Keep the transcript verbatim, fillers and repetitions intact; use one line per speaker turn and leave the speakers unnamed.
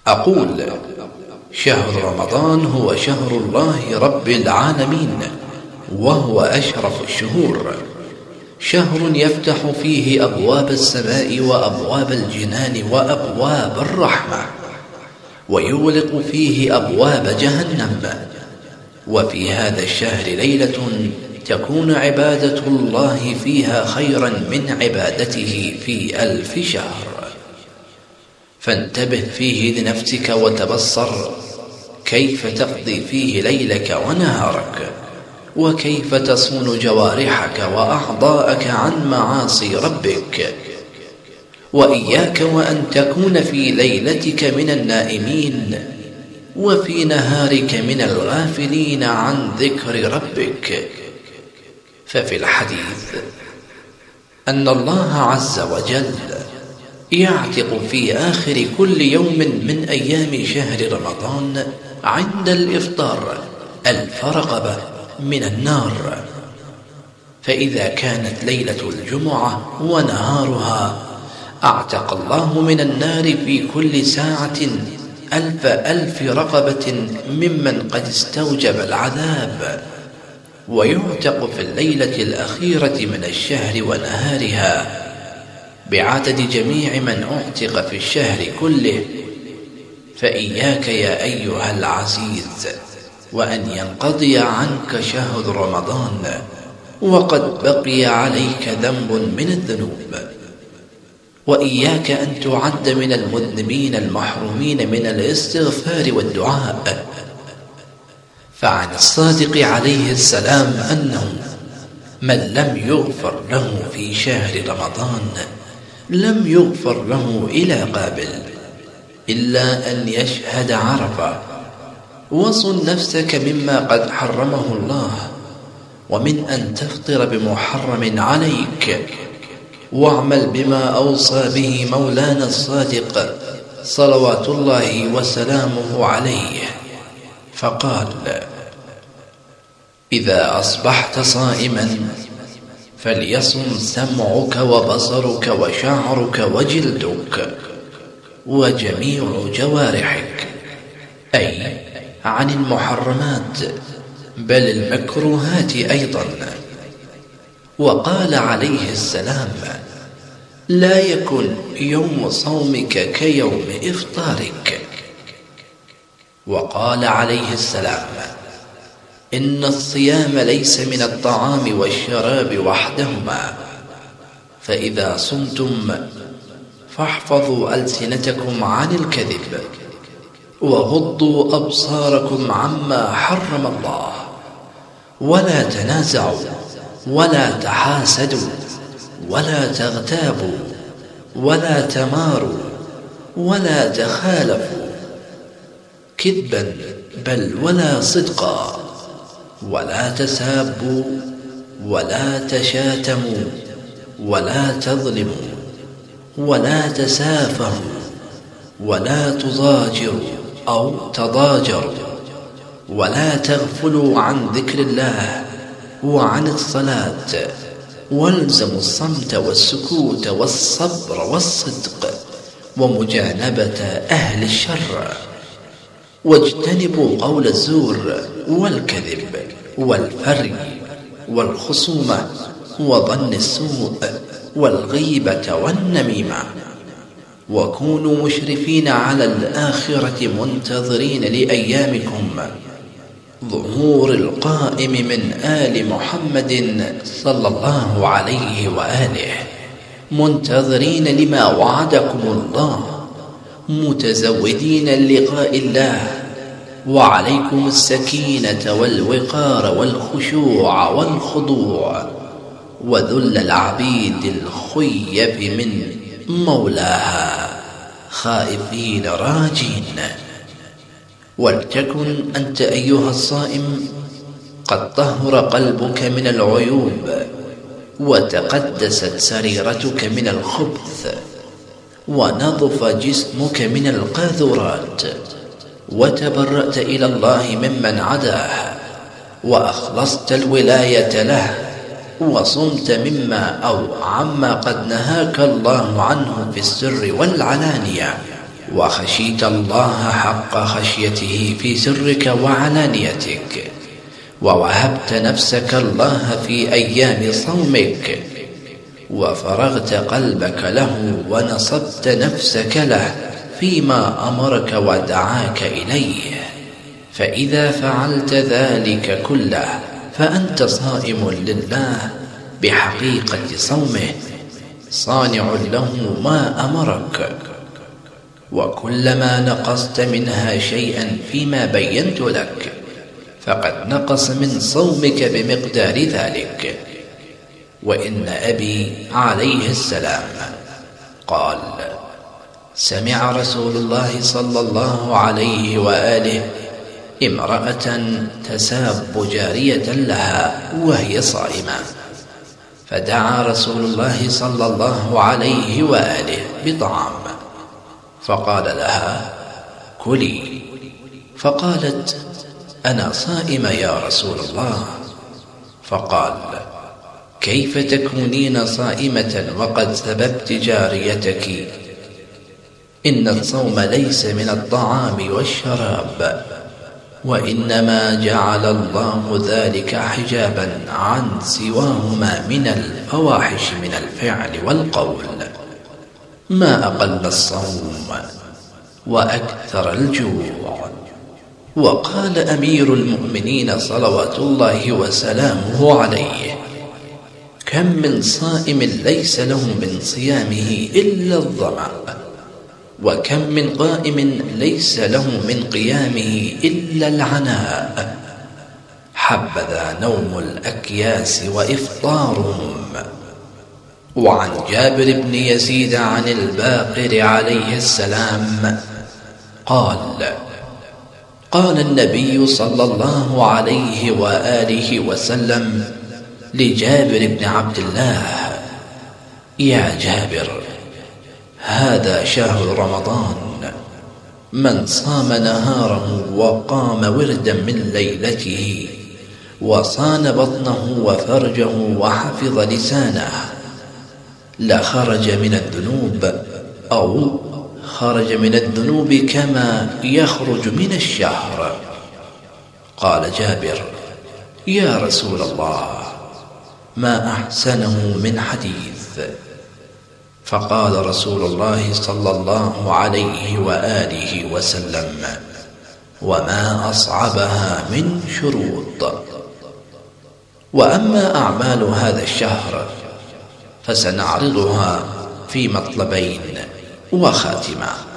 أقول: شهر رمضان هو شهر الله رب العالمين، وهو أشرف الشهور، شهر يفتح فيه أبواب السماء وأبواب الجنان وأبواب الرحمة، ويغلق فيه أبواب جهنم. وفي هذا الشهر ليلة تكون عبادة الله فيها خيرا من عبادته في ألف شهر، فانتبه فيه لنفسك وتبصر كيف تقضي فيه ليلك ونهارك، وكيف تصون جوارحك وأعضاءك عن معاصي ربك. وإياك وأن تكون في ليلتك من النائمين، وفي نهارك من الغافلين عن ذكر ربك. ففي الحديث أن الله عز وجل يعتق في آخر كل يوم من أيام شهر رمضان عند الإفطار ألف رقبة من النار. فإذا كانت ليلة الجمعة ونهارها، أعتق الله من النار في كل ساعة ألف ألف رقبة ممن قد استوجب العذاب. ويعتق في الليلة الأخيرة من الشهر ونهارها بعدد جميع من أعتق في الشهر كله. فإياك يا أيها العزيز وأن ينقضي عنك شهر رمضان وقد بقي عليك ذنب من الذنوب. وإياك أن تعد من المذنبين المحرومين من الاستغفار والدعاء. فعن الصادق عليه السلام أنه من لم يغفر له في شهر رمضان لم يغفر له إلى قابل إلا أن يشهد عرفة. وصن نفسك مما قد حرمه الله، ومن أن تفطر بمحرم عليك، واعمل بما أوصى به مولانا الصادق صلوات الله وسلامه عليه، فقال: إذا أصبحت صائما فليصم سمعك وبصرك وشعرك وجلدك وجميع جوارحك، أي عن المحرمات بل المكروهات أيضا. وقال عليه السلام: لا يكن يوم صومك كيوم إفطارك. وقال عليه السلام: إن الصيام ليس من الطعام والشراب وحدهما، فإذا صمتم فاحفظوا ألسنتكم عن الكذب، وغضوا أبصاركم عما حرم الله، ولا تنازعوا، ولا تحاسدوا، ولا تغتابوا، ولا تماروا، ولا تخالفوا كذبا بل ولا صدقا، ولا تسابوا، ولا تشاتموا، ولا تظلموا، ولا تسافهوا، ولا تضاجروا أو تضاجروا، ولا تغفلوا عن ذكر الله وعن الصلاة، والزموا الصمت والسكوت والصبر والصدق ومجانبة أهل الشر، واجتنبوا قول الزور والكذب والفري والخصومة وظن السوء والغيبة والنميمة، وكونوا مشرفين على الآخرة منتظرين لأيامكم ظهور القائم من آل محمد صلى الله عليه وآله، منتظرين لما وعدكم الله، متزودين لقاء الله، وعليكم السكينة والوقار والخشوع والخضوع وذل العبيد الخيب من مولاها خائفين راجين. ولتكن أنت أيها الصائم قد طهر قلبك من العيوب، وتقدست سريرتك من الخبث، ونظف جسمك من القاذورات، وتبرأت إلى الله ممن عداه، وأخلصت الولاية له، وصمت مما أو عما قد نهاك الله عنه في السر والعلانية، وخشيت الله حق خشيته في سرك وعلانيتك، ووهبت نفسك الله في أيام صومك، وفرغت قلبك له ونصبت نفسك له فيما أمرك ودعاك إليه، فإذا فعلت ذلك كله فأنت صائم لله بحقيقة صومه، صانع له ما أمرك. وكلما نقصت منها شيئا فيما بينت لك فقد نقص من صومك بمقدار ذلك. وإن أبي عليه السلام قال: سمع رسول الله صلى الله عليه وآله امرأة تساب جارية لها وهي صائمة، فدعا رسول الله صلى الله عليه وآله بطعام، فقال لها: كلي، فقالت: أنا صائمة يا رسول الله. فقال: كيف تكونين صائمة وقد سببت جاريتك؟ إن الصوم ليس من الطعام والشراب، وإنما جعل الله ذلك حجابا عن سواهما من الفواحش من الفعل والقول. ما أقل الصوم وأكثر الجوع. وقال أمير المؤمنين صلوات الله وسلامه عليه: كم من صائم ليس له من صيامه إلا الظمأ، وكم من قائم ليس له من قيامه إلا العناء، حبذا نوم الأكياس وإفطارهم. وعن جابر بن يزيد عن الباقر عليه السلام قال: قال النبي صلى الله عليه وآله وسلم لجابر بن عبد الله: يا جابر، هذا شهر رمضان، من صام نهاره وقام وردا من ليلته وصان بطنه وفرجه وحفظ لسانه لخرج من الذنوب، أو خرج من الذنوب كما يخرج من الشهر. قال جابر: يا رسول الله، ما أحسنه من حديث. فقال رسول الله صلى الله عليه وآله وسلم: وما أصعبها من شروط. وأما أعمال هذا الشهر فسنعرضها في مطلبين وخاتمة.